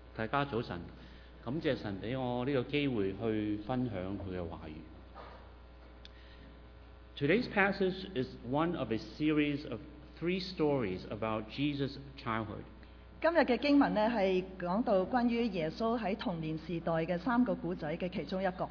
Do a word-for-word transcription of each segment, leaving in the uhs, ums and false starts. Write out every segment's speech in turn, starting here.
大家早晨，感謝神俾我呢個機會去分享佢嘅話語。Today's passage is one of a series of three stories about Jesus' childhood. 今日嘅經文呢係講到關於耶穌喺童年時代嘅三個古仔嘅其中一個。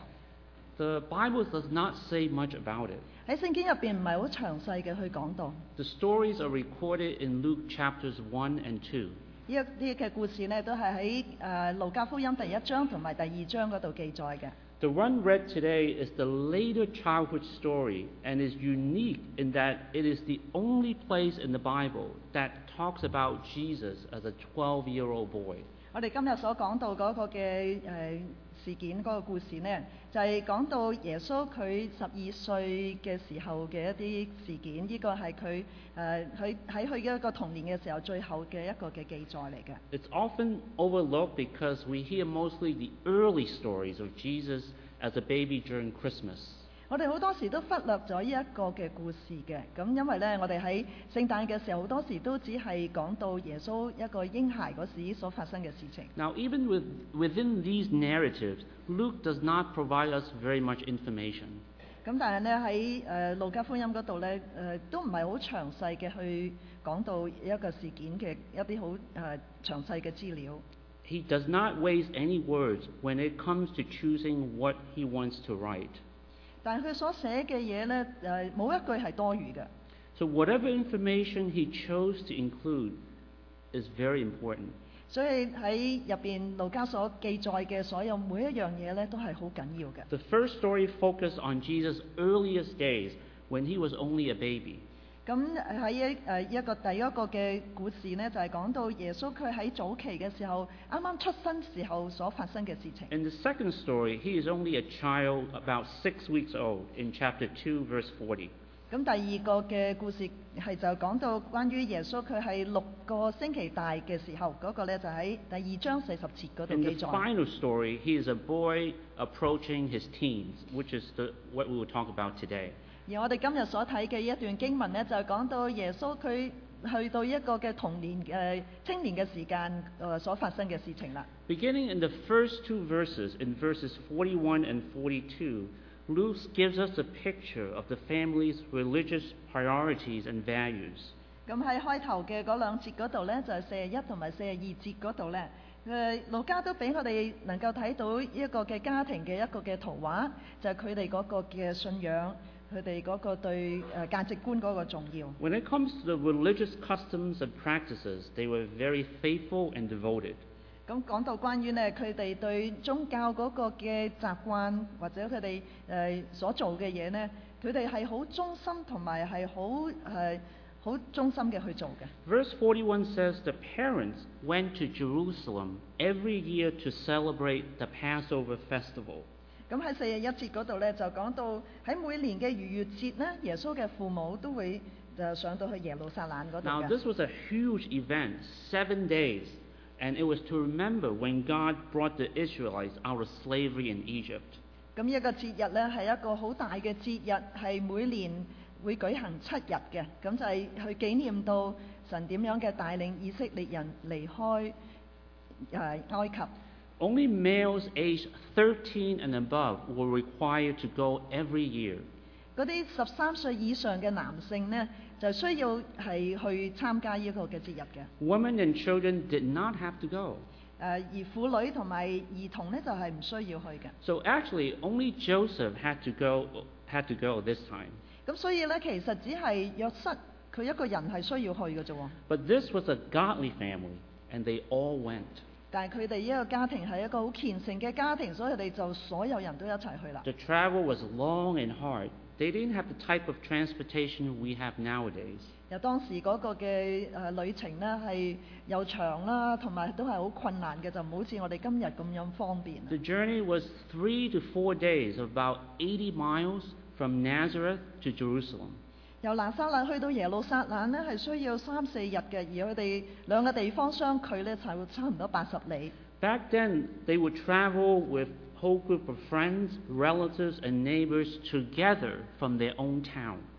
The Bible does not say much about it. 喺聖經入邊唔係好詳細嘅去講到。 The stories are recorded in Luke chapters one and two. 呢一啲嘅故事呢都係喺誒路加福音第一章同埋第二章嗰度記載嘅。 The one read today is the later childhood story and is unique in that it is the only place in the Bible that talks about Jesus as a twelve-year-old boy. 我哋今日所講到嗰個嘅誒事件嗰個故事呢，就係講到耶穌佢十二歲嘅時候嘅一啲事件。呢個係佢誒佢喺佢嘅一個童年嘅時候最後嘅一個嘅記載嚟嘅。 It's often overlooked because we hear mostly the early stories of Jesus as a baby during Christmas. 我哋好多時都忽略咗呢一個嘅故事嘅，咁因為呢，我哋喺聖誕嘅時候好多時都只係講到耶穌一個嬰孩嗰時所發生嘅事情。 Now, even with, within these narratives, Luke does not provide us very much information. 咁但係呢，喺誒路加福音嗰度呢，誒、呃、都唔係好詳細嘅去講到一個事件嘅一啲好誒詳細嘅資料。 He does not waste any words when it comes to choosing what he wants to write. 但係佢所寫嘅嘢呢，誒冇一句係多餘嘅。 So whatever information he chose to include is very important. 所以喺入邊路加所記載嘅所有每一樣嘢呢，都係好緊要嘅。 The first story focused on Jesus' earliest days when he was only a baby. 咁喺一誒一個第一個嘅故事呢，就係、是、講到耶穌佢喺早期嘅時候，啱啱出生時候所發生嘅事情。 In the second story, he is only a child about six weeks old in chapter two, verse forty. 咁第二個嘅故事係就講到關於耶穌佢係六個星期大嘅時候，嗰、那個呢就喺第二章四十節嗰度 In 記 the 載。 final story, he is a boy approaching his teens, which is the, what we will talk about today. 而我哋今日所睇嘅一段經文呢，就係講到耶穌佢去到一個嘅童年誒、呃、青年嘅時間誒、呃、所發生嘅事情啦。 Beginning in the first two verses, in verses forty-one and forty-two, Luke gives us a picture of the family's religious priorities and values. 咁喺開頭嘅嗰兩節嗰度呢，就係四十一同埋四十二節嗰度呢，誒路加都俾我哋能夠睇到一個嘅家庭嘅一個嘅圖畫，就係佢哋嗰個嘅信仰。佢哋嗰個對誒價值觀嗰個重要。 When it comes to the religious customs and practices, they were very faithful and devoted. 咁講到關於呢，佢哋對宗教嗰個嘅習慣或者佢哋誒所做嘅嘢呢，佢哋係好忠心同埋係好誒好忠心嘅去做嘅。 Verse forty-one says the parents went to Jerusalem every year to celebrate the Passover festival. 咁喺四十一節嗰度呢，就講到喺每年嘅逾越節呢，耶穌嘅父母都會就上到去耶路撒冷嗰度 Now 嘅。 this was a huge event, seven days, and it was to remember when God brought the Israelites out of slavery in Egypt. 咁一個節日呢，係一個好大嘅節日，係每年會舉行七日嘅，咁就係去紀念到神點樣嘅帶領以色列人離開誒埃及。 Only males aged thirteen and above were required to go every year. 嗰啲十三歲以上嘅男性呢，就需要係去參加呢個嘅節日嘅。 Women and children did not have to go. 誒而婦女同埋兒童呢，就係唔需要去嘅。 So actually, only Joseph had to go had to go this time. 咁所以呢，其實只係約瑟佢一個人係需要去嘅啫喎。 But this was a godly family, and they all went. 但係佢哋呢個家庭係一個好虔誠嘅家庭，所以佢哋就所有人都一齊去啦。 The travel was long and hard. They didn't have the type of transportation we have nowadays. 又當時嗰個嘅誒旅程呢，係又長啦，同埋都係好困難嘅，就唔好似我哋今日咁樣方便。 The journey was three to four days, about eighty miles from Nazareth to Jerusalem. 由拿撒勒去到耶路撒冷呢，係需要三四日嘅，而佢哋兩個地方相距呢，就差唔多八十里。 Back then, they would travel with a whole group of friends, relatives, and neighbors together from their own town.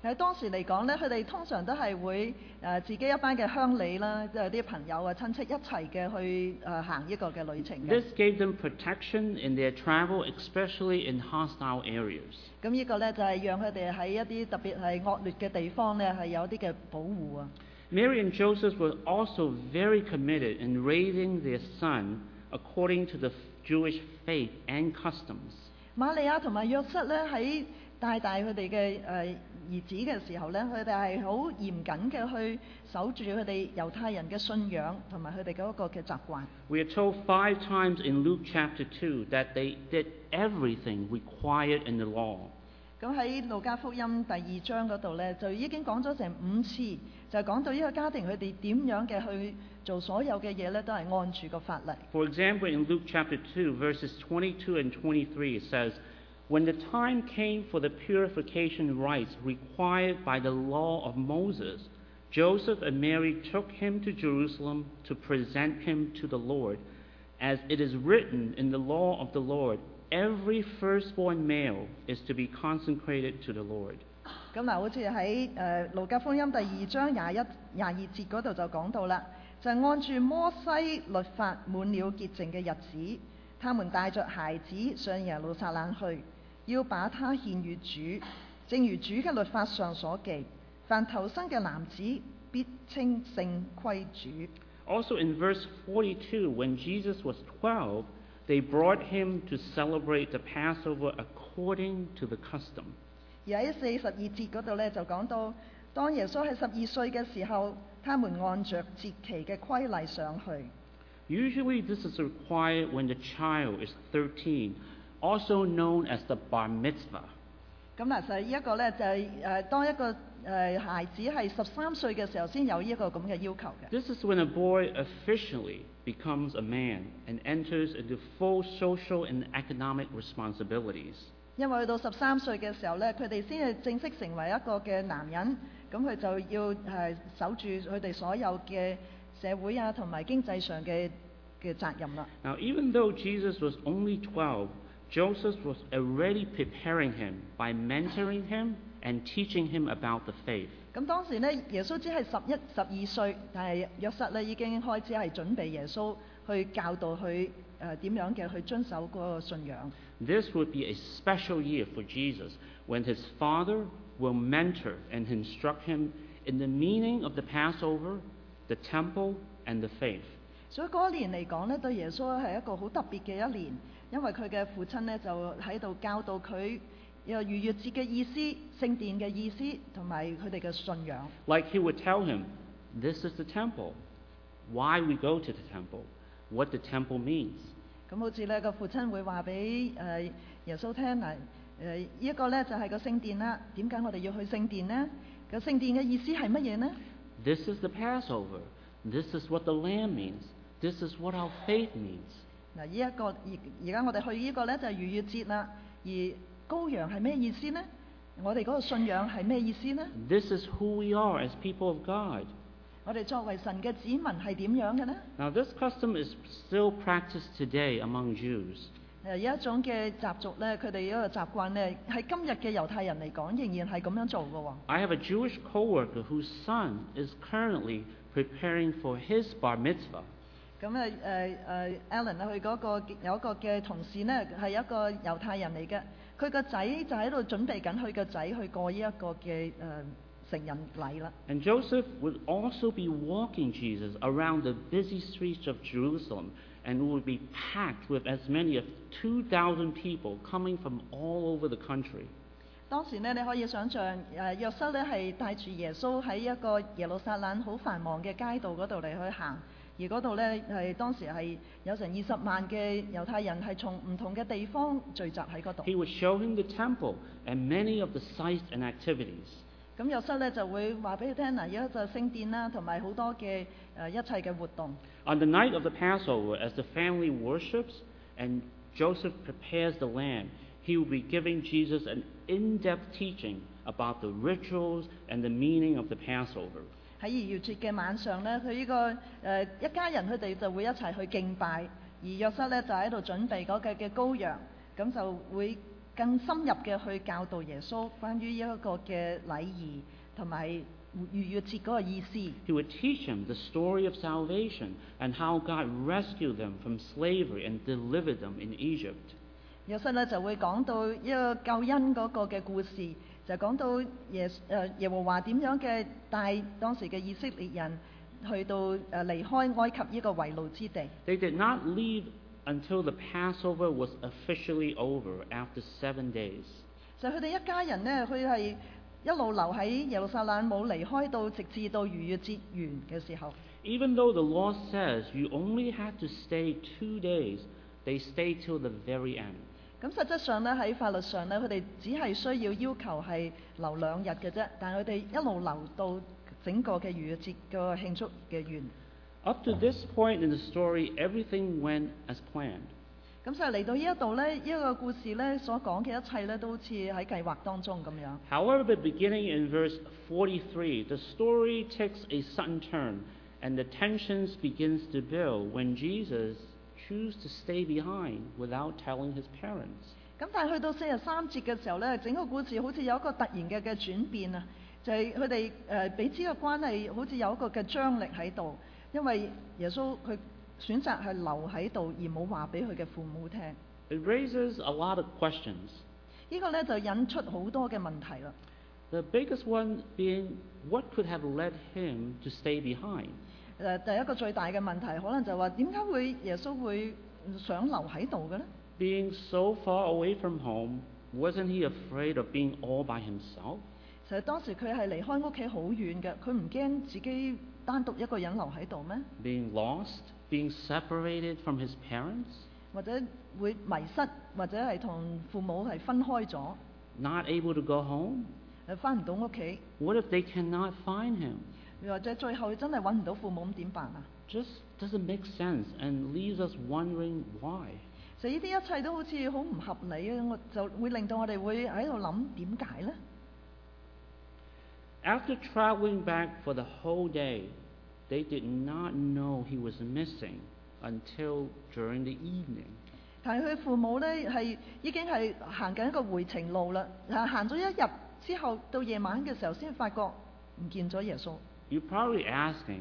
喺當時嚟講咧，佢哋通常都係會誒、呃、自己一班嘅鄉里啦，即係啲朋友啊、親戚一齊嘅去誒、呃、行呢個嘅旅程嘅。 This gave them protection in their travel, especially in hostile areas. 咁呢個咧就係、是、讓佢哋喺一啲特別係惡劣嘅地方咧係有啲嘅保護啊。 Mary and Joseph were also very committed in raising their son according to the Jewish faith and customs. 瑪利亞同埋約瑟咧喺帶大佢哋嘅誒兒子嘅時候咧，佢哋係好嚴謹嘅去守住佢哋猶太人嘅信仰同埋佢哋嗰個嘅習慣。 We are told five times in Luke chapter two that they did everything required in the law. 咁喺路加福音第二章嗰度咧，就已經講咗成五次，就講到呢個家庭佢哋點樣嘅去做所有嘅嘢咧，都係按住個法例。 For example, in Luke chapter two, verses twenty-two and twenty-three, it says, "When the time came for the purification rites required by the law of Moses, Joseph and Mary took him to Jerusalem to present him to the Lord. As it is written in the law of the Lord, every firstborn male is to be consecrated to the Lord." 咁嗱，好似喺誒路加福音第二章廿一廿二節嗰度就講到啦，就係按住摩西律法滿了潔淨嘅日子，他們帶着孩子上耶路撒冷去，要把他獻與主，正如主嘅律法上所記，凡頭生嘅男子必稱聖歸主。 Also in verse forty-two, when Jesus was twelve, they brought him to celebrate the Passover according to the custom. 而喺四十二節嗰度咧，就講到當耶穌係十二歲嘅時候，他們按着節期嘅規例上去。 Usually this is required when the child is thirteen, also known as the bar mitzvah. 咁嗱，就係呢一個咧，就係、是、誒當一個誒、呃、孩子係十三歲嘅時候，先有呢一個咁嘅要求嘅。 This is when a boy officially becomes a man and enters into full social and economic responsibilities. 因為去到十三歲嘅時候咧，佢哋先係正式成為一個嘅男人，咁佢就要誒、呃、守住佢哋所有嘅社會啊同埋經濟上嘅嘅責任啦。 Now, even though Jesus was only twelve, Joseph was already preparing him by mentoring him and teaching him about the faith. 咁當時咧，耶穌只係十一、十二歲，但係約瑟咧已經開始係準備耶穌去教導佢誒點樣嘅去遵守嗰個信仰。 This would be a special year for Jesus when his father will mentor and instruct him in the meaning of the Passover, the temple, and the faith. 所以嗰一年嚟講咧，對耶穌係一個好特別嘅一年，因為佢嘅父親咧就喺度教導佢有逾越節嘅意思、聖殿嘅意思同埋佢哋嘅信仰。 Like he would tell him, this is the temple, why we go to the temple, what the temple means. 咁好似咧個父親會話俾誒耶穌聽嗱，誒呢一個咧就係個聖殿啦。點解我哋要去聖殿呢？個聖殿嘅意思係乜嘢呢？ This is the Passover. This is what the lamb means. This is what our faith means. 嗱，呢一個而而家我哋去呢個咧就係逾越節啦。而羔羊係咩意思呢？我哋嗰個信仰係咩意思呢？ This is who we are as people of God. 我哋作為神嘅子民係點樣嘅呢？ Now, this custom is still practiced today among Jews. 誒有一種嘅習俗咧，佢哋一個習慣咧，喺今日嘅猶太人嚟講，仍然係咁樣做嘅喎。 I have a Jewish coworker whose son is currently preparing for his bar mitzvah. 咁誒誒誒 Alan 佢嗰個有一個嘅同事咧，係一個猶太人嚟嘅，佢個仔就喺度準備緊佢個仔去過呢一個嘅誒、呃、成人禮啦。 And Joseph would also be walking Jesus around the busy streets of Jerusalem, and would be packed with as many as two thousand people coming from all over the country. 當時咧，你可以想象誒約瑟咧係帶住耶穌喺一個耶路撒冷好繁忙嘅街道嗰度嚟去行，而嗰度咧係當時係有成二十萬嘅猶太人係從唔同嘅地方聚集喺嗰度。 He would show him the temple and many of the sights and activities. 咁約瑟咧就會話俾佢聽嗱，而家就聖殿啦，同埋好多嘅誒、呃、一切嘅活動。 On the night of the Passover, as the family worships and Joseph prepares the lamb, he will be giving Jesus an in-depth teaching about the rituals and the meaning of the Passover. 喺逾越節嘅晚上咧，佢呢、這個誒、呃、一家人佢哋就會一齊去敬拜，而約瑟咧就喺度準備嗰個嘅羔羊，咁就會更深入嘅去教導耶穌關於一個嘅禮儀同埋逾越節嗰個意思。 He would teach him the story of salvation and how God rescued them from slavery and delivered them in Egypt. 約瑟咧就會講到一個救恩嗰個嘅故事，就講到耶誒耶和華點樣嘅帶當時嘅以色列人去到誒離開埃及呢個為奴之地。 They did not leave until the Passover was officially over after seven days. 就佢哋一家人呢，佢係一路留喺耶路撒冷，冇離開到直至到逾越節完嘅時候。 Even though the law says you only had to stay two days, they stayed till the very end. 咁實質上咧喺法律上咧，佢哋只係需要要求係留兩日嘅啫，但係佢哋一路留到整個嘅逾越節個慶祝嘅完。 Up to this point in the story, everything went as planned. 咁所以嚟到呢一度咧，呢、這個故事咧所講嘅一切咧，都好似喺計劃當中咁樣。 However, beginning in verse forty-three, the story takes a sudden turn, and the tensions begins to build when Jesus choose to stay behind without telling his parents. 咁但係去到四十三節嘅時候咧，整個故事好似有一個突然嘅嘅轉變啊，就係佢哋誒彼此嘅關係好似有一個嘅張力喺度，因為耶穌佢選擇係留喺度而冇話俾佢嘅父母聽。 It raises a lot of questions. 呢個咧就引出好多嘅問題啦。 The biggest one being, what could have led him to stay behind? 誒第一個最大嘅問題，可能就話點解會耶穌會想留喺度嘅咧？ Being so far away from home, wasn't he afraid of being all by himself? 其實當時佢係離開屋企好遠嘅，佢唔驚自己單獨一個人留喺度咩？ Being lost, being separated from his parents? 或者會迷失，或者係同父母係分開咗， Not able to go home? 誒翻唔到屋企， What if they cannot find him? 又或者最後真係揾唔到父母咁點辦啊？ Just doesn't make sense and leaves us wondering why. 就呢啲一切都好似好唔合理啊！我就會令到我哋會喺度諗點解呢？ After traveling back for the whole day, they did not know he was missing until during the evening. 但係佢父母呢，係已經係行緊一個回程路啦，行咗一日之後，到夜晚嘅時候先發覺唔見咗耶穌。 You're probably asking,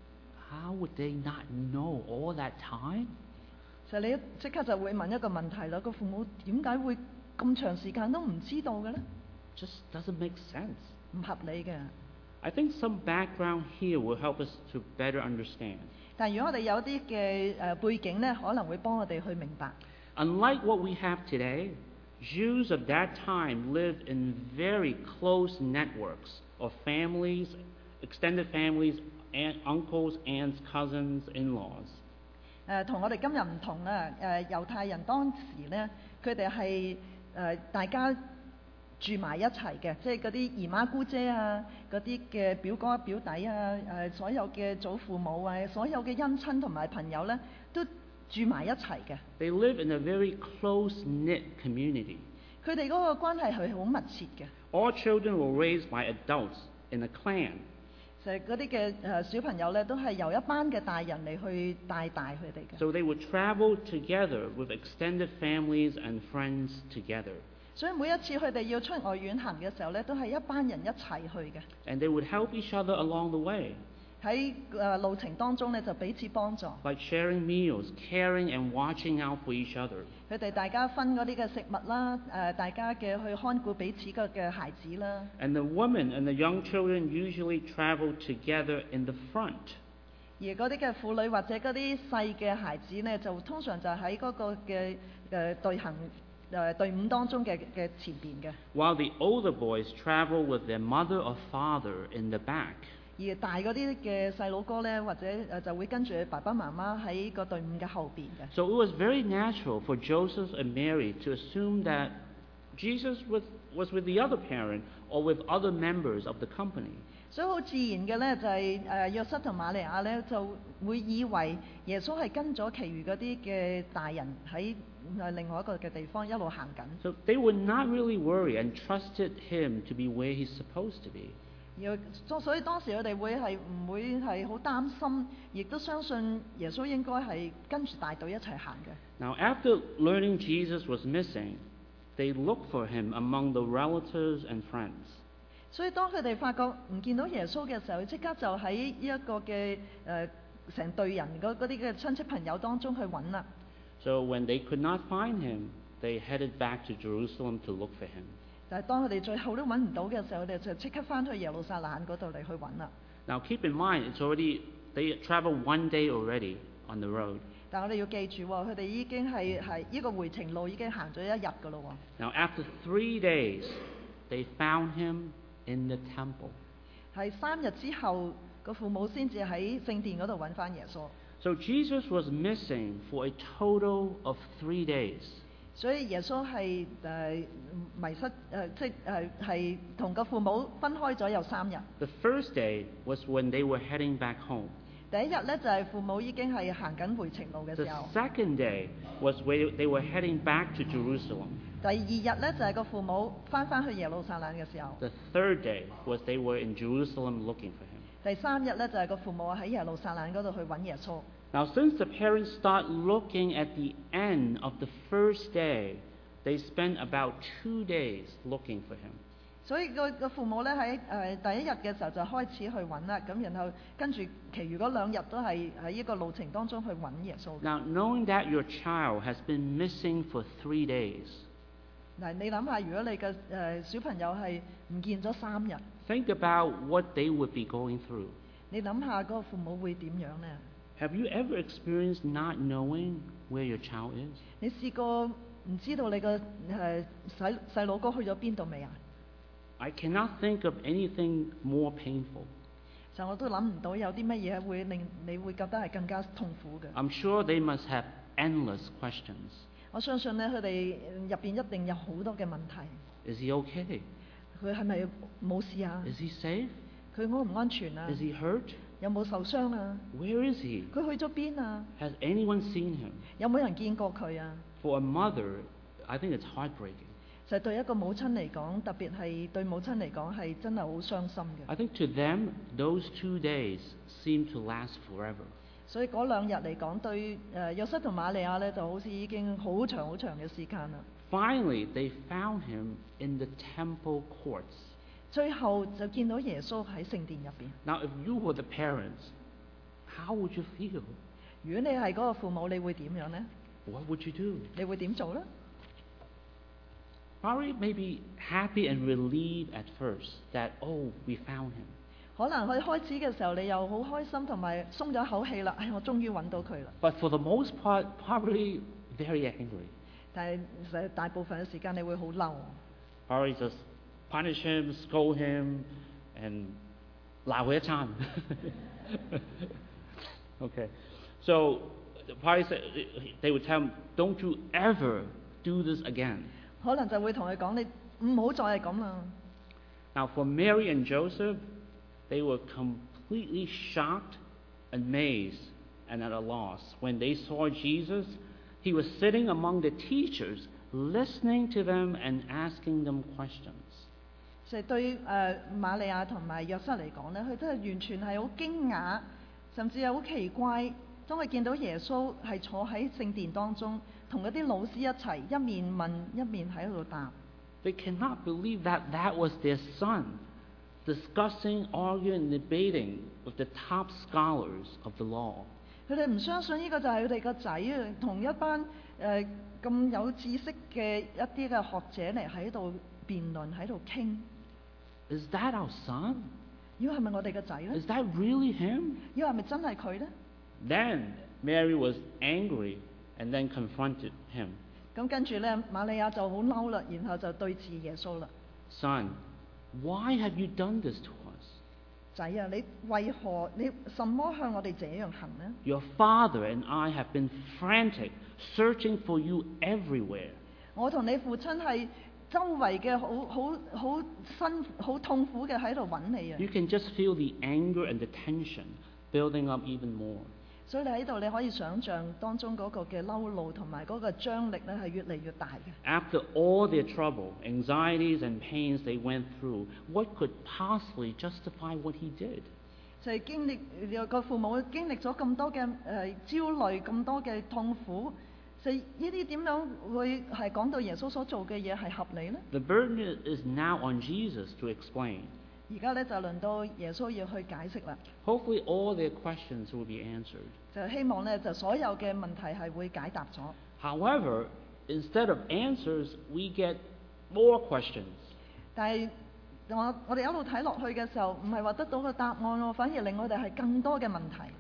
how would they not know all that time? 其實你即刻就會問一個問題啦，個父母點解會咁長時間都唔知道嘅呢？ Just doesn't make sense. 唔合理嘅。 I think some background here will help us to better understand. 但係如果我哋有啲嘅誒背景呢，可能會幫我哋去明白。 Unlike what we have today, Jews of that time lived in very close networks of families, extended families, and uncles, aunts, cousins, in-laws. 誒同我哋今日唔同啦。誒猶太人當時呢，佢哋係誒大家住埋一齊嘅，即係嗰啲姨媽姑姐啊，嗰啲嘅表哥表弟啊，誒所有嘅祖父母啊，所有嘅姻親同埋朋友呢，都住埋一齊嘅。 They live in a very close-knit community. 佢哋嗰個關係係好密切嘅。 All children were raised by adults in a clan. 就係嗰啲嘅誒小朋友咧，都係由一班嘅大人嚟去帶大佢哋嘅。 So they would travel together with extended families and friends together. 所以每一次佢哋要出外遠行嘅時候咧，都係一班人一齊去嘅。 And they would help each other along the way, 喺誒路程當中咧，就彼此幫助。 like sharing meals, caring and watching out for each other. 佢哋大家分嗰啲嘅食物啦，誒大家嘅去看顧彼此嘅嘅孩子啦。 And the women and the young children usually traveled together in the front. 而嗰啲嘅婦女或者嗰啲細嘅孩子呢，就通常就喺嗰個嘅誒隊行誒隊伍當中嘅嘅前邊嘅。 While the older boys travel with their mother or father in the back. 而大嗰啲嘅細佬哥呢，或者誒就會跟住爸爸媽媽喺個隊伍嘅後邊嘅。 So it was very natural for Joseph and Mary to assume that Jesus was, was with the other parent or with other members of the company. 所以好自然嘅呢，就係誒約瑟同瑪利亞呢，就會以為耶穌係跟咗其餘嗰啲嘅大人喺誒另外一個嘅地方一路行緊。 So they would not really worry and trusted him to be where he's supposed to be. 而所以當時佢哋會係唔會係好擔心，亦都相信耶穌應該係跟住大隊一齊行嘅。 Now after learning Jesus was missing, they look for him among the relatives and friends. 所以當佢哋發覺唔見到耶穌嘅時候，即刻就喺呢一個嘅誒成隊人嗰嗰啲嘅親戚朋友當中去揾啦。 So when they could not find him, they headed back to Jerusalem to look for him. 但係當佢哋最後都揾唔到嘅時候，佢哋就即刻翻去耶路撒冷嗰度嚟去揾啦。 Now keep in mind, it's already they traveled one day already on the road. 但係我哋要記住喎，佢哋已經係係呢個回程路已經行咗一日㗎咯喎。 Now after three days, they found him in the temple. 係三日之後，個父母先至喺聖殿嗰度揾翻耶穌。 So Jesus was missing for a total of three days. 所以耶穌係誒、呃、迷失誒、呃，即係誒係同個父母分開咗有三日。 The first day was when they were heading back home. 第一日咧就係、是、父母已經係行緊回程路嘅 The 時候。 second day was when they were heading back to Jerusalem. 第二日咧就係、是、個父母翻返去耶路撒冷嘅時候。 The third day was they were in Jerusalem looking for him. 第三日咧就係、是、個父母喺耶路撒冷嗰度去揾耶穌。 Now, since the parents start looking at the end of the first day, they spent about two days looking for him. 所以個個父母咧喺誒第一日嘅時候就開始去揾啦，咁然後跟住其餘嗰兩日都係喺呢個路程當中去揾耶穌。 Now, knowing that your child has been missing for three days, 嗱，你諗下，如果你嘅誒、呃、小朋友係唔見咗三日， think about what they would be going through. 你諗下嗰個父母會點樣呢？ Have you ever experienced not knowing where your child is? 你試過唔知道你個誒細細佬哥去咗邊度未啊？ I cannot think of anything more painful. 就我都諗唔到有啲乜嘢會令你會覺得係更加痛苦嘅。 I'm sure they must have endless questions. 我相信咧，佢哋入邊一定有好多嘅問題。 Is he okay? 佢係咪冇事啊？ Is he safe? 佢安唔安全啊？ Is he hurt? 有冇受傷啊？ Where is he? 佢去咗邊啊？ Has anyone seen him? 有冇人見過佢啊？ For a mother, I think it's heartbreaking. 就係對一個母親嚟講，特別係對母親嚟講係真係好傷心嘅。 I think to them, those two days seem to last forever. 所以嗰兩日嚟講，對誒約瑟同瑪利亞咧，就好似已經好長好長嘅時間啦。 Finally, they found him in the temple courts. 最後就見到耶穌喺聖殿入邊。 Now, if you were the parents, how would you feel? 如果你係嗰個父母，你會點樣呢？ What would you do? 你會點做呢？ Probably maybe happy and relieved at first that, oh, we found him. 可能佢開始嘅時候，你又好開心同埋鬆咗口氣啦，唉，我終於揾到佢啦。 But for the most part, probably very angry. 但係其實大部分嘅時間，你會好嬲。 Probably just punish him, scold him, and 鬧佢一餐。Okay, so probably say, they would tell him, "Don't you ever do this again." 可能就會同佢講：你唔好再係咁啦。 Now, for Mary and Joseph, they were completely shocked, amazed, and at a loss when they saw Jesus. He was sitting among the teachers, listening to them and asking them questions. 就係對誒瑪利亞同埋約瑟嚟講咧，佢都係完全係好驚訝，甚至係好奇怪。當佢見到耶穌係坐喺聖殿當中，同嗰啲老師一齊一面問一面喺度答。 They cannot believe that that was their son, discussing, arguing, and debating with the top scholars of the law. 佢哋唔相信呢個就係佢哋個仔啊，同一班誒咁、呃、有知識嘅一啲嘅學者嚟喺度辯論，喺度傾。 Is that our son? 要係咪我哋個仔咧？ Is that really him? 要係咪真係佢咧？ Then Mary was angry and then confronted him. 咁跟住咧，瑪利亞就好嬲啦，然後就對峙耶穌啦。 Son, why have you done this to us? 仔啊，你為何你什麼向我哋這樣行呢？ Your father and I have been frantic, searching for you everywhere. 我同你父親係周圍嘅好好好辛好痛苦嘅喺度揾你啊！ You can just feel the anger and the tension building up even more. 所以你喺度你可以想像當中嗰個嘅嬲怒同埋嗰個張力咧係越嚟越大嘅。 After all their trouble, anxieties and pains they went through, what could possibly justify what he did? 就係經歷個父母經歷咗咁多嘅誒、呃、焦慮，咁多嘅痛苦， 就呢啲點樣會係講到耶穌所做嘅嘢係合理呢？ The burden is now on Jesus to explain. 而家咧就輪到耶穌要去解釋啦， Hopefully, all their questions will be answered. 就希望咧就所有嘅問題係會解答咗。 However, instead of answers, we get more questions. 但係我我哋一路睇落去嘅時候，唔係話得到個答案喎，反而令我哋係更多嘅問題。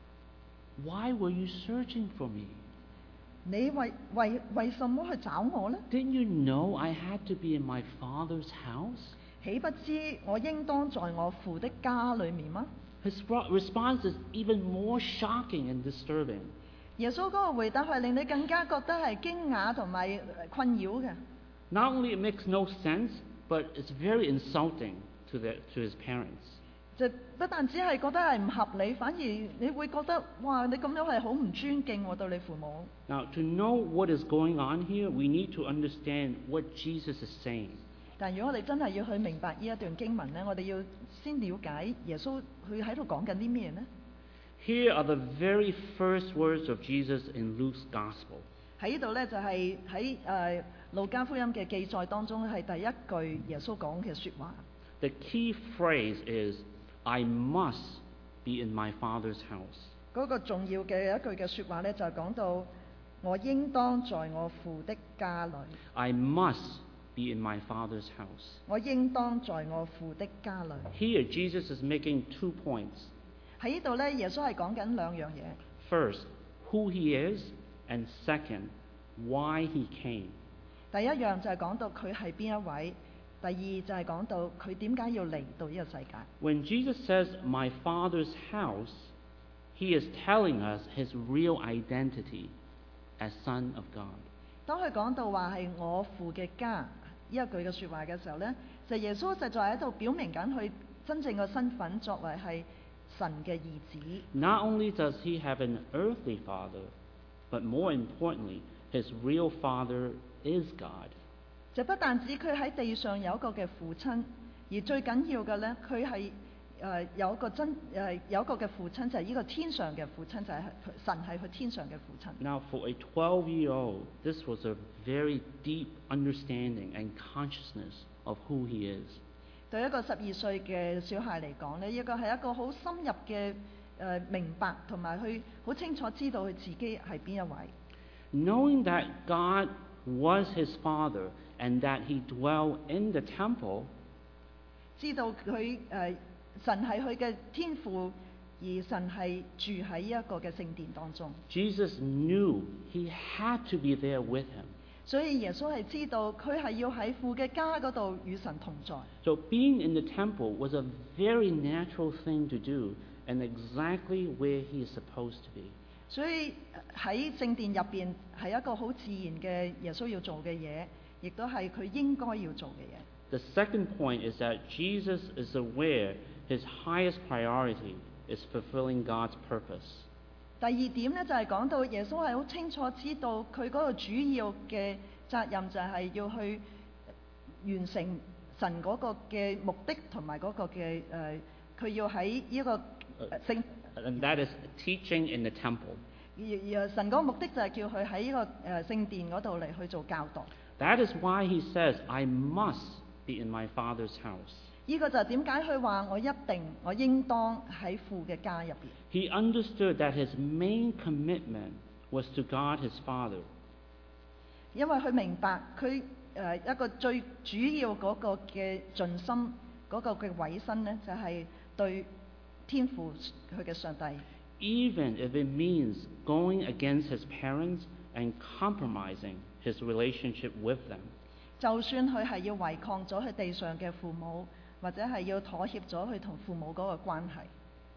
Why were you searching for me? 你為為為什麼去找我呢？ Didn't you know I had to be in my Father's house? 豈不知我應當在我父的家裏面嗎？ His ro- response is even more shocking and disturbing. 耶穌嗰個回答係令你更加覺得係驚訝同埋困擾嘅。 Not only it makes no sense, but it's very insulting to, the, to his parents. 就不但只係覺得係唔合理，反而你會覺得哇！你咁樣係好唔尊敬喎對你父母。 Now, to know what is going on here, we need to understand what Jesus is saying. 但如果我哋真係要去明白呢一段經文呢，我哋要先了解耶穌佢喺度講緊啲咩呢？ Here are the very first words of Jesus in Luke's Gospel. 喺呢度呢，就係喺誒路加福音嘅記載當中係第一句耶穌講嘅説話。 The key phrase is, I must be in my Father's house. 嗰個重要嘅一句嘅説話呢，就係講到我應當在我父的家裏。 I must be in my Father's house. 我應當在我父的家裏。 Here, Jesus is making two points. 喺呢度呢，耶穌係講緊兩樣嘢。 First, who he is, and second, why he came. 第一樣就係講到佢係邊一位，第二就係講到佢點解要嚟到呢個世界。 When Jesus says, my Father's house, he is telling us his real identity as Son of God. 當佢講到話係我父嘅家呢一句嘅説話嘅時候呢，就耶穌實在喺度表明緊佢真正嘅身份，作為係神嘅兒子。 Not only does he have an earthly father, but more importantly, his real father is God. 就不但止佢喺地上有一個嘅父親，而最緊要嘅呢，佢係誒有一個真誒、呃、有一個嘅父親，就係、是、呢個天上嘅父親，就係、是、神係佢天上嘅父親。 Now, for a twelve-year-old, this was a very deep understanding and consciousness of who he is. 對一個十二歲嘅小孩嚟講呢，呢個係一個好深入嘅誒、呃、明白，同埋佢好清楚知道佢自己係邊一位。 Knowing that God was his father and that he dwelled in the temple, 知道佢誒、呃、神係佢嘅天父，而神係住喺呢一個嘅聖殿當中。 Jesus knew he had to be there with him. 所以耶穌係知道佢係要喺父嘅家嗰度與神同在。 So being in the temple was a very natural thing to do and exactly where he is supposed to be. 所以喺聖殿入邊係一個好自然嘅耶穌要做嘅嘢，亦都係佢應該要做嘅嘢。 The second point is that Jesus is aware his highest priority is fulfilling God's purpose. 第二點呢，就係、是、講到耶穌係好清楚知道佢嗰個主要嘅責任就係要去完成神嗰個嘅目的同埋嗰個嘅誒，佢、呃、要喺呢、這個聖。呃 And that is teaching in the temple. 而而神嗰個目的就係叫佢喺呢個誒聖殿嗰度嚟去做教導。 That is why he says, I must be in my Father's house. 呢個就係點解佢話我一定我應當喺父嘅家入邊。 He understood that his main commitment was to God his Father. 因為佢明白佢誒一個最主要嗰個嘅盡心嗰個嘅委身呢，就係、是、對天父佢嘅上帝。 Even if it means going against his parents and compromising his relationship with them. 就算佢係要違抗咗佢地上嘅父母，或者係要妥協咗佢同父母嗰個關係。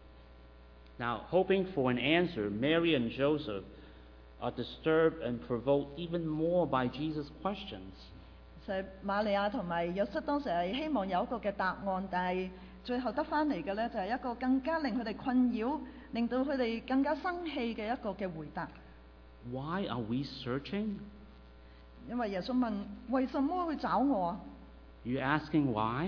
Now, hoping for an answer, Mary and Joseph are disturbed and provoked even more by Jesus' questions. 就係瑪利亞同埋約瑟當時係希望有一個嘅答案，但係最後得翻嚟嘅呢，就係一個更加令佢哋困擾，令到佢哋更加生氣嘅一個嘅回答。 Why are we searching? 因為耶穌問：為什麼去找我啊？ You asking why?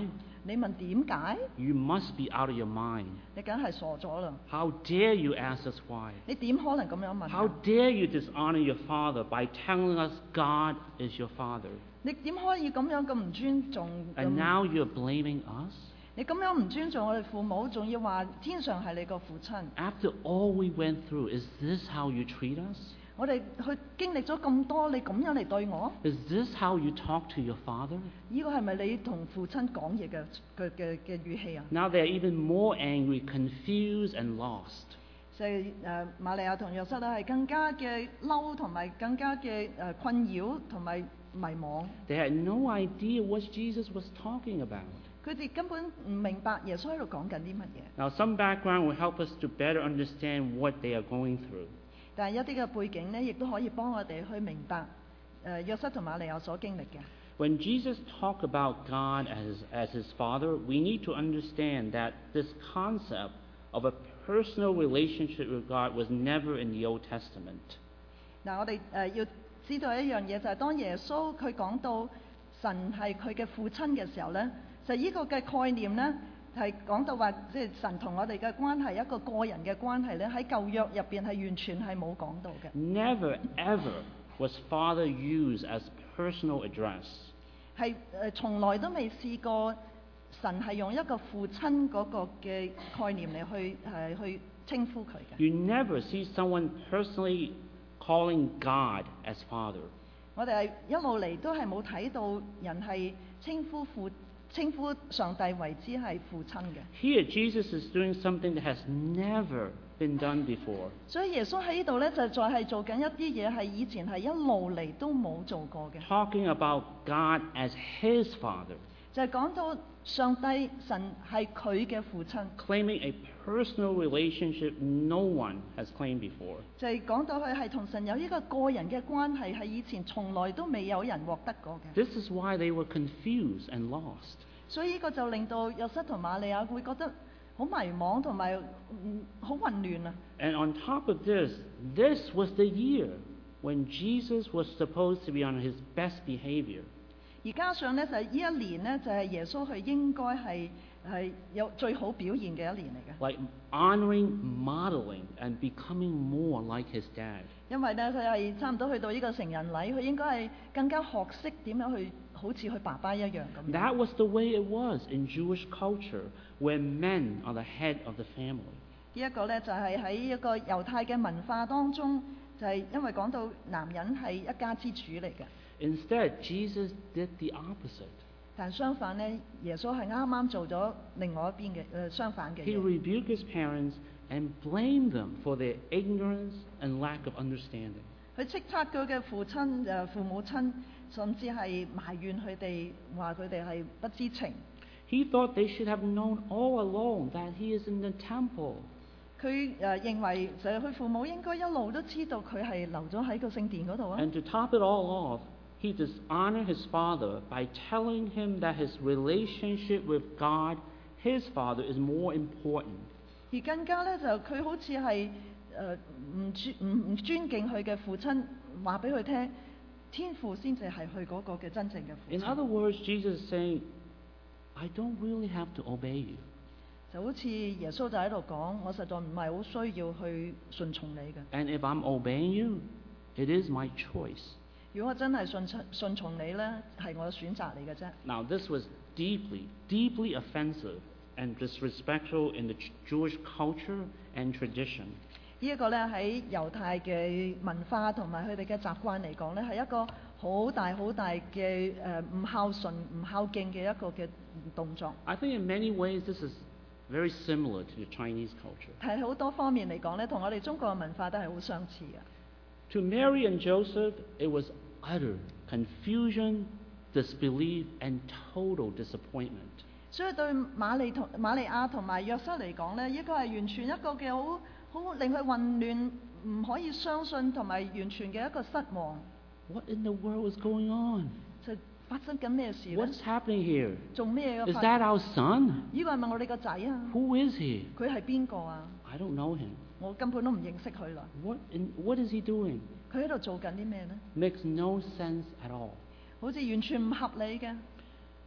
你問點解？ You must be out of your mind. 你梗係傻咗啦！ How dare you ask us why? 你點可能咁樣問 How 啊？ dare you dishonor your Father by telling us God is your Father? 你點可以咁樣咁唔尊重？ And 咁 now you're blaming us? 你咁樣唔尊重我哋父母，仲要話天上係你個父親。 After all we went through, is this how you treat us? 我哋去經歷咗咁多，你咁樣嚟對我？ Is this how you talk to your Father? 呢個係咪你同父親講嘢嘅嘅嘅嘅語氣啊？ Now they're even more angry, confused, and lost. 就係誒瑪利亞同約瑟咧係更加嘅嬲，同埋更加嘅誒困擾同埋迷惘。 They had no idea what Jesus was talking about. 佢哋根本唔明白耶穌喺度講緊啲乜嘢。 Now, some background will help us to better understand what they are going through. 但係一啲嘅背景呢，亦都可以幫我哋去明白誒約瑟同瑪利亞所經歷嘅。 When Jesus talked about God as, as his Father, we need to understand that this concept of a personal relationship with God was never in the Old Testament. 嗱，我哋誒要知道一樣嘢，就係當耶穌佢講到神係佢嘅父親嘅時候呢，就呢個嘅概念呢，係講到話，即係神同我哋嘅關係，一個個人嘅關係咧，喺舊約入邊係完全係冇講到嘅。 Never, ever was Father used as personal address. 係誒，從來都未試過神係用一個父親嗰個嘅概念嚟去誒去稱呼佢嘅。 You never see someone personally calling God as Father. 我哋係一路嚟都係冇睇到人係稱呼父稱呼上帝為之係父親嘅。 Here, Jesus is doing something that has never been done before. 所以耶穌喺呢度咧，就再係做緊一啲嘢係以前係一路嚟都冇做過嘅。 Talking about God as his Father, 就係講到上帝神係佢嘅父親， claiming a personal relationship no one has claimed before. 就係講到佢係同神有呢個個人嘅關係，係以前從來都未有人獲得過嘅。 This is why they were confused and lost. 所以呢個就令到約瑟同瑪利亞會覺得好迷茫同埋嗯好混亂啊！ And on top of this, this was the year when Jesus was supposed to be on his best behavior. 而加上咧就係、是、呢一年咧就係、是、耶穌佢應該係係有最好表現嘅一年嚟嘅， Like honoring, modeling, and becoming more like his dad. 因為咧佢係差唔多去到呢個成人禮，佢應該係更加學識點樣去好似佢爸爸一樣咁樣。 That was the way it was in Jewish culture, where men are the head of the family. 呢一個咧就係、是、喺一個猶太嘅文化當中，就係、是、因為講到男人係一家之主嚟嘅。 Instead, Jesus did the opposite. 但相反咧，耶穌係啱啱做咗另外一邊嘅誒、呃、相反嘅 He 嘢。 rebuked his parents and blamed them for their ignorance and lack of understanding. 佢斥責佢嘅父親誒、呃、父母親，甚至係埋怨佢哋，話佢哋係不知情。 He thought they should have known all along that he is in the temple. 佢誒、呃、認為就係佢父母應該一路都知道佢係留咗喺個聖殿嗰度啊。 And to top it all off, he dishonored his father by telling him that his relationship with God, his Father, is more important. 而更加咧就佢好似係誒唔尊唔唔尊敬佢嘅父親，話俾佢聽，天父先至係佢嗰個嘅真正嘅父 In 親。 other words, Jesus is saying, I don't really have to obey you. 就好似耶穌就喺度講，我實在唔係好需要去順從你嘅。 And if I'm obeying you, it is my choice. 如果我真係順從順從你咧，係我嘅選擇嚟嘅啫。 Now, this was deeply, deeply offensive and disrespectful in the J- Jewish culture and tradition. 呢一個咧喺猶太嘅文化同埋佢哋嘅習慣嚟講咧，係一個好大好大嘅誒唔孝順、唔孝敬嘅一個嘅動作。 I think in many ways this is very similar to the Chinese culture. 喺好多方面嚟講咧，同我哋中國嘅文化都係好相似嘅。 To Mary and Joseph, it was utter confusion, disbelief, and total disappointment. 所以對瑪利同瑪利亞同埋約瑟嚟講咧，呢個係完全一個嘅好好令佢混亂，唔可以相信同埋完全嘅一個失望。 What in the world is going on? 就發生緊咩事咧？ What's happening here? 做咩嘅 Is 發？ that our son? 呢個係咪我哋個仔啊？ Who is he? 佢係邊個啊？ I don't know him. 我根本都唔認識佢啦。 What, in, what is he doing? 佢喺度做緊啲咩呢？ Makes no sense at all. 好似完全唔合理嘅。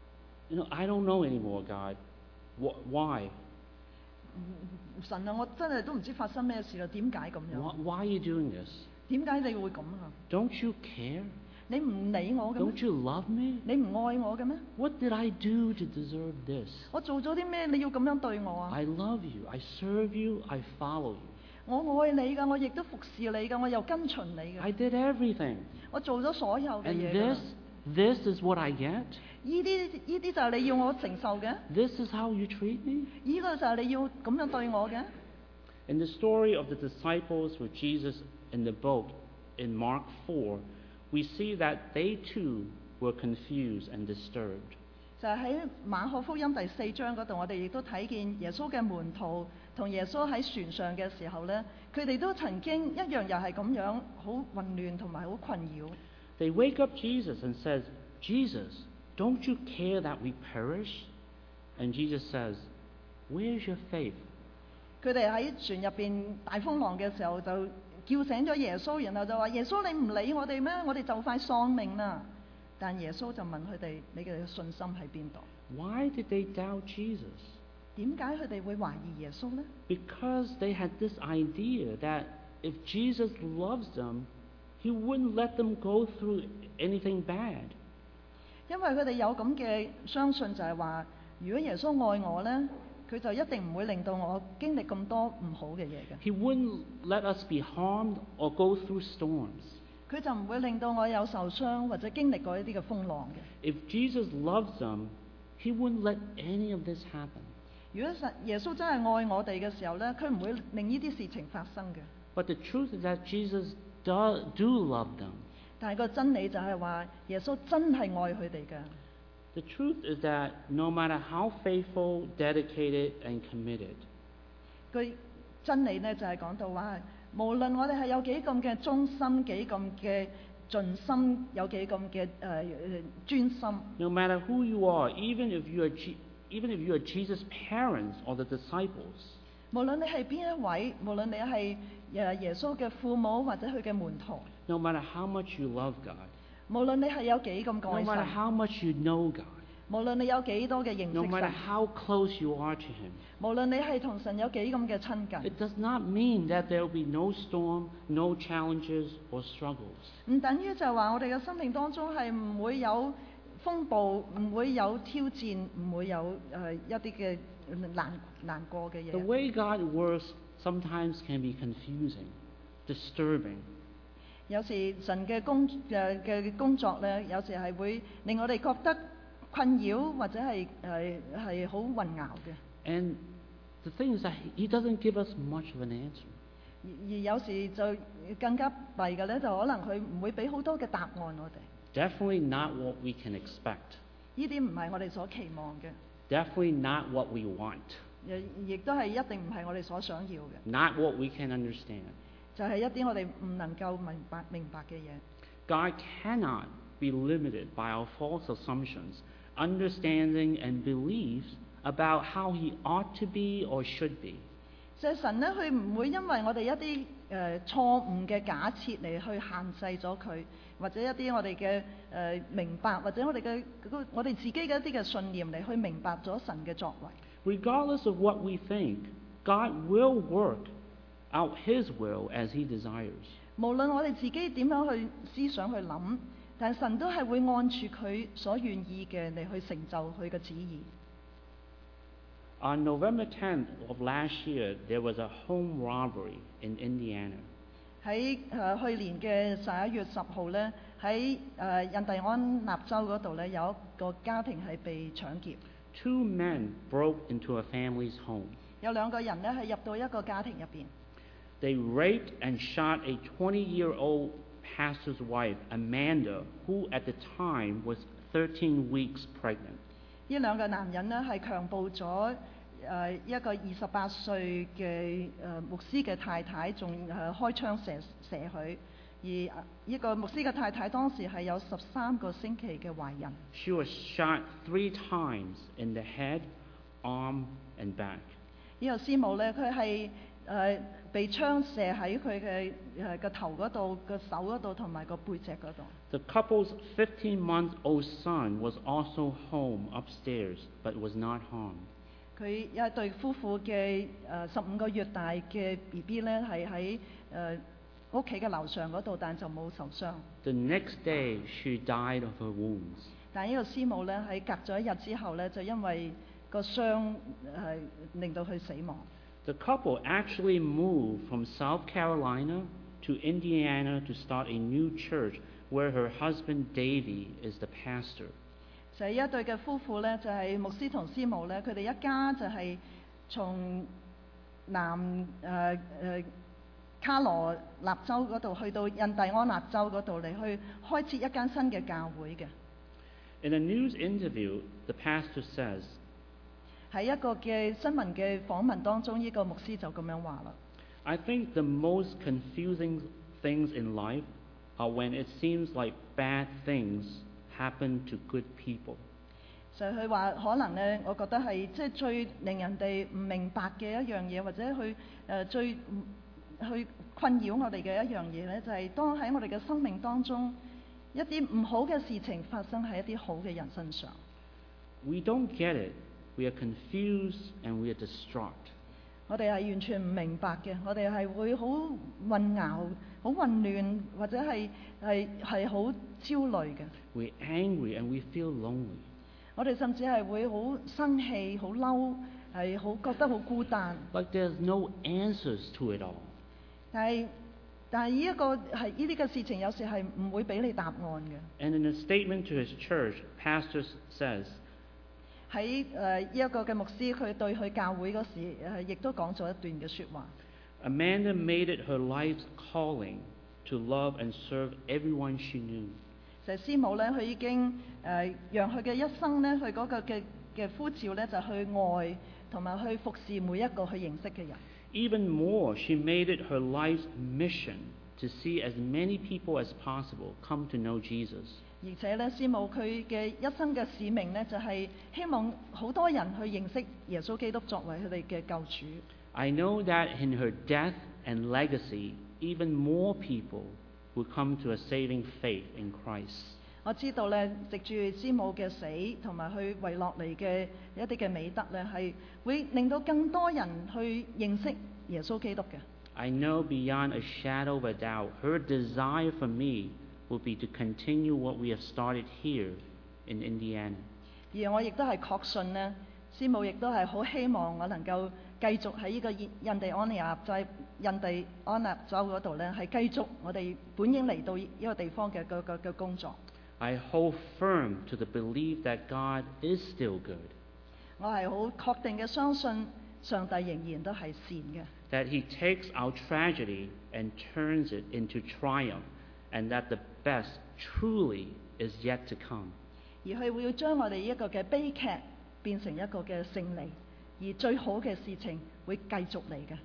You know, I don't know anymore, God. Wh- Why? 神啊，我真係都唔知發生咩事啦，點解咁 Why, 樣？ why are you doing this? 點解你會咁啊？ Don't you care? 你唔理我嘅咩？ Don't you love me? 你唔愛我嘅咩？ What did I do to deserve this? 我做咗啲咩你要咁樣對我啊？ I love you. I serve you. I follow you. 我愛你㗎，我亦都服侍你㗎，我又跟隨你 I 㗎， did everything. 我做咗所有嘅 And 嘢㗎啦 this, this is what I get? 呢啲呢啲就係你要我承受嘅， This is how you treat me? 呢個就係你要咁樣對我嘅。 In the story of the disciples with Jesus in the boat in Mark four, we see that they too were confused and disturbed. 就係喺馬可福音第四章嗰度，我哋亦都睇見耶穌嘅門徒同耶穌喺船上嘅時候呢，佢哋都曾經一樣又係咁樣好混亂同埋好困擾。 They wake up Jesus and says, Jesus, don't you care that we perish? And Jesus says, where's your faith? 佢哋喺船入邊大風浪嘅時候就叫醒咗耶穌，然後就話：耶穌你唔理我哋咩？我哋就快喪命啦！但耶穌就問佢哋：你嘅信心喺邊度？ Why did they doubt Jesus? 點解佢哋會懷疑耶穌呢？ Because they had this idea that if Jesus loves them, he wouldn't let them go through anything bad. 因為佢哋有咁嘅相信，就係話：如果耶穌愛我呢，佢就一定唔會令到我經歷咁多唔好嘅嘢嘅。 He wouldn't let us be harmed or go through storms. 佢就唔會令到我有受傷或者經歷過一啲嘅風浪嘅。 If Jesus loves them, he wouldn't let any of this happen. 如果實耶穌真係愛我哋嘅時候呢，佢唔會令呢啲事情發生嘅。 But the truth is that Jesus do, do love them. 但係個真理就係話，耶穌真係愛佢哋嘅。 The truth is that no matter how faithful, dedicated, and committed, 佢真理呢就係講到話，無論我哋係有幾咁嘅忠心，幾咁嘅盡心，有幾咁嘅誒專心， no matter who you are, even if you are, Je- even if you are Jesus' parents or the disciples, 無論你係邊一位，無論你係誒耶穌嘅父母或者佢嘅門徒， no matter how much you love God, 無論你係有幾咁 no 愛 matter 神， how much you know God, 無論你有幾多嘅認 no 識 matter 神， how close you are to Him, 無論你係同神有幾咁嘅親近， it does not mean that there will be no storm, no challenges, or struggles. 唔等於就係話我哋嘅生命當中係唔會有風暴，唔會有挑戰，唔會有誒、呃、一啲嘅難難過嘅 The 嘢。 way God works sometimes can be confusing, disturbing. 有時神嘅工嘅嘅工作咧，有時係會令我哋覺得困擾或者係誒係好混淆嘅。 And the thing is that He doesn't give us much of an answer. 而而有時就更加弊嘅咧，就可能佢唔會俾好多嘅答案我哋。 Definitely not what we can expect. 呢啲唔係我哋所期望嘅， Definitely not what we want. 亦亦都係一定唔係我哋所想要嘅， Not what we can understand. 就係一啲我哋唔能夠明白明白嘅嘢。 God cannot be limited by our false assumptions, understanding, and beliefs about how He ought to be or should be. 就係神咧，佢唔會因為我哋一啲誒、呃、錯誤嘅假設嚟去限制咗佢，或者一啲我哋嘅誒明白，或者我哋嘅嗰個我哋自己嘅一啲嘅信念嚟去明白咗神嘅作為。 Regardless of what we think, God will work out His will as He desires. 無論我哋自己點樣去思想去諗，但神都係會按住佢所願意嘅嚟去成就佢嘅旨意。 On November tenth of last year, there was a home robbery in Indiana. 喺誒、呃、去年嘅十一月十號咧，喺誒、呃、印第安納州嗰度咧，有一個家庭係被搶劫， Two men broke into a family's home. 有兩個人咧係入到一個家庭入邊。 They raped and shot a twenty-year-old pastor's wife, Amanda, who at the time was thirteen weeks pregnant. 呢兩個男人呢係強暴咗誒一個二十八歲嘅誒牧師嘅太太，仲誒開槍射射佢。而呢個牧師嘅太太當時係有十三個星期嘅懷孕。 She was shot three times in the head, arm, and back. 呢個師母呢，佢係誒被槍射喺佢嘅誒個頭嗰度、個手嗰度同埋個背脊嗰度。 The couple's fifteen-month-old son was also home upstairs, but was not harmed. 佢有一對夫婦嘅誒十五個月大嘅 B B 咧，係喺誒屋企嘅樓上嗰度，但就冇受傷。 The next day, she died of her wounds. 但呢個師母咧喺隔咗一日之後咧，就因為個傷係令到佢死亡。 The couple actually moved from South Carolina to Indiana to start a new church where her husband Davy is the pastor. 就係一對嘅夫婦咧，就係、是、牧師同師母咧，佢哋一家就係從南誒誒、呃呃、卡羅納州嗰度去到印第安納州嗰度嚟去開設一間新嘅教會嘅。 In a news interview, the pastor says, 喺一個嘅新聞嘅訪問當中，呢、這個牧師就咁樣話啦。 I think the most confusing things in life are when it seems like bad things happen to good people. 就係佢話可能咧，我覺得係即係最令人哋唔明白嘅一樣嘢，或者去誒、呃、最去困擾我哋嘅一樣嘢咧，就係、是、當喺我哋嘅生命當中一啲唔好嘅事情發生喺一啲好嘅人身上。 We don't get it. We are confused and we are distraught. 我哋係完全唔明白嘅，我哋係會好混淆、好混亂，或者係係係好焦慮嘅。 We're angry and we feel lonely. 我哋甚至係會好生氣、好嬲，係好覺得好孤單。 Like there's no answers to it all. 但係但係呢一個係呢啲嘅事情，有時係唔會俾你答案嘅。 And in a statement to his church, pastor says, 喺誒呢一個嘅牧師，佢對佢教會嗰時誒，亦都講咗一段嘅説話。 Amanda made it her life's calling to love and serve everyone she knew. 就係師母咧，佢已經誒、呃、讓佢嘅一生咧，佢嗰個嘅嘅呼召咧，就去愛同埋去服侍每一個佢認識嘅人。 Even more, she made it her life's mission to see as many people as possible come to know Jesus. 而且咧，師母佢嘅一生嘅使命咧，就係、是、希望好多人去認識耶穌基督作為佢哋嘅救主。 I know that in her death and legacy, even more people will come to a saving faith in Christ. 我知道咧，藉住師母嘅死同埋佢遺落嚟嘅一啲嘅美德咧，係會令到更多人去認識耶穌基督嘅。 I know beyond a shadow of a doubt, her desire for me will be to continue what we have started here in Indiana. 而我亦都係確信呢，師母亦都係好希望我能夠繼續喺呢個印印第安納州、印第安納州嗰度咧，係繼續我哋本應嚟到呢個地方嘅嘅嘅工作。 I hold firm to the belief that God is still good. 我係好確定嘅相信上帝仍然都係善嘅。 That He takes our tragedy and turns it into triumph, and that the best truly is yet to come. 而佢會將我哋一個嘅悲劇變成一個嘅勝利，而最好嘅事情會繼續嚟嘅。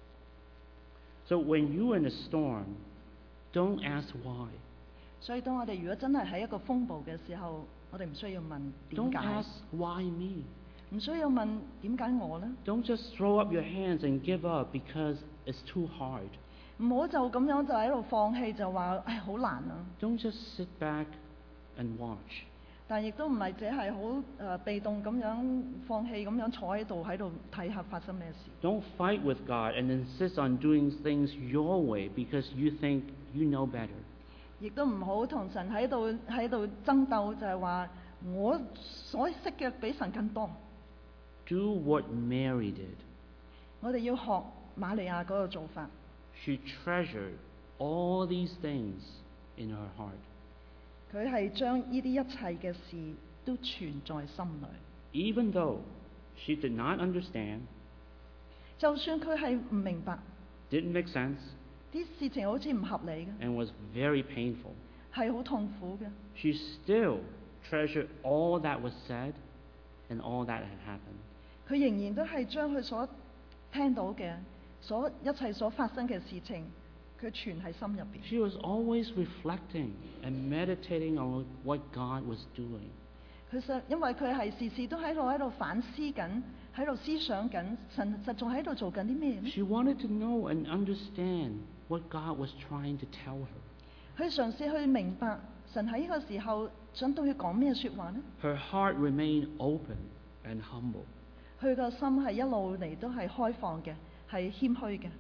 So when you're in a storm, don't ask why. 所以當我哋如果真係喺一個風暴嘅時候，我哋唔需要問點 Don't 解， ask why me. 唔需要問點解我呢？ Don't just throw up your hands and give up because it's too hard. 唔好就咁樣就喺度放棄，就話唉好難啊！ Don't just sit back and watch. 但亦都唔係只係好誒被動咁樣放棄咁樣坐喺度喺度睇下發生咩事。 Don't fight with God and insist on doing things your way because you think you know better. 亦都唔好同神喺度喺度爭鬥，就係話我所識嘅比神更多。 Do what Mary did. 我哋要學瑪利亞嗰個做法。 She treasured all these things in her heart. 佢係將呢啲一切嘅事都存在心裏。 Even though she did not understand, 就算佢係唔明白， didn't make sense, 啲事情好似唔合理嘅， and was very painful, 係好痛苦嘅， she still treasured all that was said and all that had happened. 佢仍然都係將佢所聽到嘅、所一切所發生嘅事情，佢存喺心入邊。 She was always reflecting and meditating on what God was doing. 佢實因為佢係時時都喺度喺度反思緊，喺度思想緊，神實仲喺度做緊啲咩呢？ She wanted to know and understand what God was trying to tell her. 佢嘗試去明白神喺呢個時候想對佢講咩説話呢？ Her heart remained open and humble. 佢個心係一路嚟都係開放嘅，係謙虛嘅。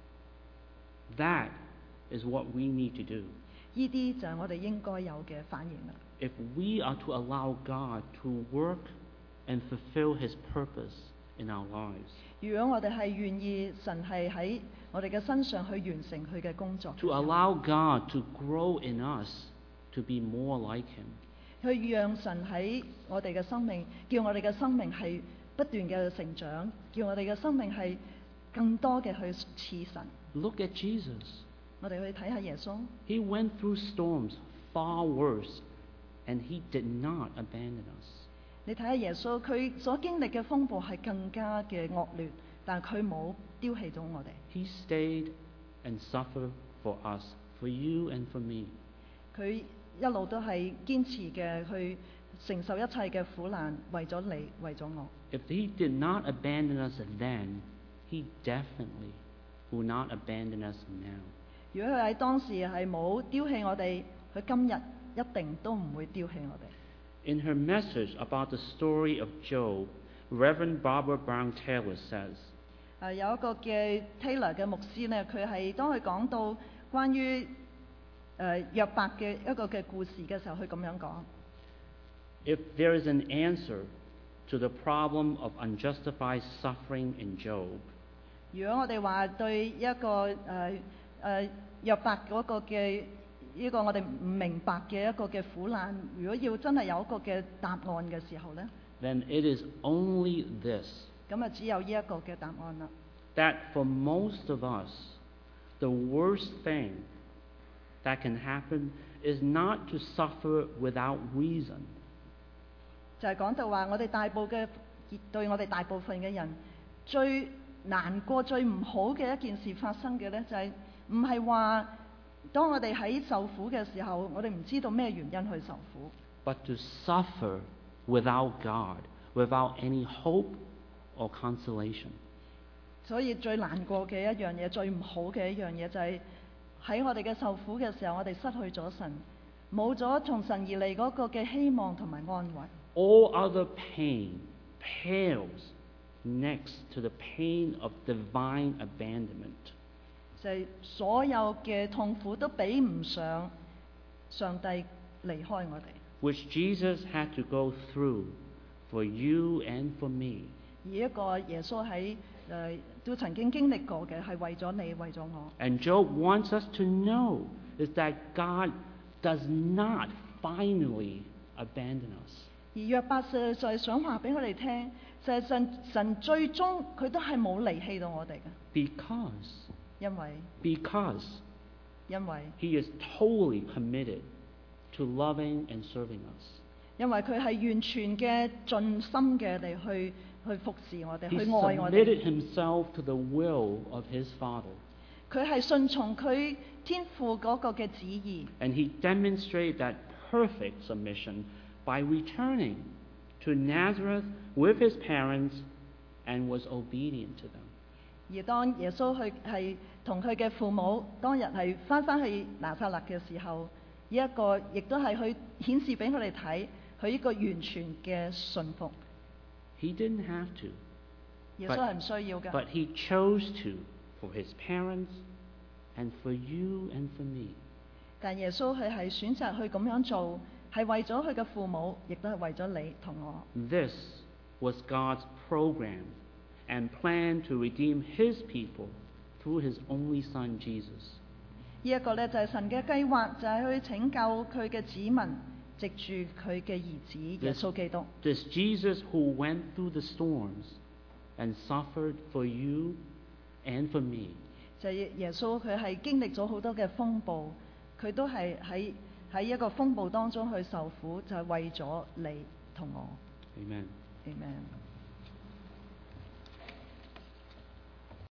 That is what we need to do. 呢啲就係我哋應該有嘅反應啦。 If we are to allow God to work and fulfill His purpose in our lives, 如果我哋係願意神係喺我哋嘅身上去完成佢嘅工作， to allow God to grow in us to be more like Him, 去讓神喺我哋嘅生命，叫我哋嘅生命係不斷嘅成長，叫我哋嘅生命係更多嘅去似神。 look at Jesus. 我哋去睇下耶穌， He went through storms far worse, and He did not abandon us. 你睇下耶穌，佢所經歷嘅風暴係更加嘅惡劣，但佢冇丟棄到我哋。 He stayed and suffered for us, for you and for me. 佢一路都係堅持嘅去承受一切嘅苦難，為咗你，為咗我。 If He did not abandon us then, He definitely will not abandon us now. 如果佢喺當時係冇丟棄我哋，佢今日一定都唔會丟棄我哋。 In her message about the story of Job, Reverend Barbara Brown Taylor says, 誒、有一個嘅 Taylor 嘅牧師呢，佢係當佢講到關於誒約伯嘅一個嘅故事嘅時候，佢咁樣講： if there is an answer to the problem of unjustified suffering in Job, 如果我哋話對一個誒誒、呃、約伯嗰個嘅呢個我哋唔明白嘅一個嘅苦難，如果要真係有一個嘅答案嘅時候呢， then it is only this, 咁啊只有呢一個嘅答案啦。 that for most of us, the worst thing that can happen is not to suffer without reason, 就係講到話，我哋大部嘅對我哋大部分嘅人最難過、最唔好嘅一件事發生嘅呢，就係唔係話當我哋喺受苦嘅時候，我哋唔知道咩原因去受苦， but to suffer without God, without any hope or consolation. 所以最難過嘅一樣嘢、最唔好嘅一樣嘢就係喺我哋嘅受苦嘅時候，我哋失去咗神，冇咗從神而嚟嗰個嘅希望同埋安慰。 All other pain pales next to the pain of divine abandonment. 就係所有嘅痛苦都比唔上上帝離開我哋， which Jesus had to go through for you and for me. 而一個耶穌喺誒、呃、都曾經經歷過嘅係為咗你，為咗我。 And Job wants us to know is that God does not finally abandon us. 而約伯就就係想話俾我哋聽，就係、是、神神最終佢都係冇離棄到我哋嘅， Because, 因為 because 因為 He is totally committed to loving and serving us. 因為佢係完全嘅盡心嘅嚟去去服侍我哋， He 去愛我 submitted 哋。 Himself to the will of His Father. 佢係順從佢天父嗰個嘅旨意， And He demonstrated that perfect submission by returning to Nazareth with His parents and was obedient to them. 而當耶穌去係同佢嘅父母當日係翻返去拿撒勒嘅時候，呢、一個亦都係去顯示俾我哋睇佢呢個完全嘅信服。 He didn't have to, 耶穌係唔需要嘅， but He chose to for His parents and for you and for me. 但耶穌佢係選擇去咁樣做，係為咗佢嘅父母，亦都係為咗你同我。 This was God's program and plan to redeem His people through His only Son, Jesus. 呢一個呢，就係神嘅計劃，就係去拯救佢嘅子民，藉住佢嘅兒子耶穌基督。 This Jesus who went through the storms and suffered for you and for me. 就係耶穌佢係經歷咗好多嘅風暴，佢都係喺喺一個風暴當中去受苦，就係為咗你同我。 Amen. Amen。